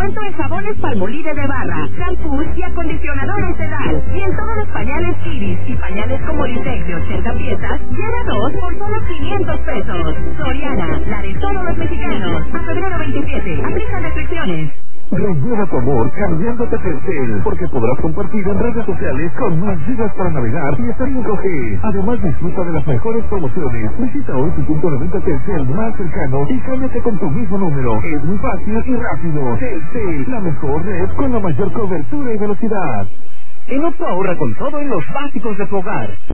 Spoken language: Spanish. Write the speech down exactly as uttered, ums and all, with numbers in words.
descuento en jabones Palmolive de barra, shampoos y acondicionadores Sedal. Y en todos los pañales Iris y pañales como Litex de ochenta piezas, lleva dos por solo quinientos pesos. Soriana, la de todos los mexicanos. A febrero veintisiete, aplican restricciones. Renueva tu amor cambiándote a Telcel, porque podrás compartir en redes sociales con más gigas para navegar y estar cinco G. Además, disfruta de las mejores promociones. Visita hoy tu punto de venta Telcel más cercano y cámbiate con tu mismo número. Es muy fácil y rápido. Telcel, la mejor red con la mayor cobertura y velocidad. En Oxxo ahorra con todo en los básicos de tu hogar.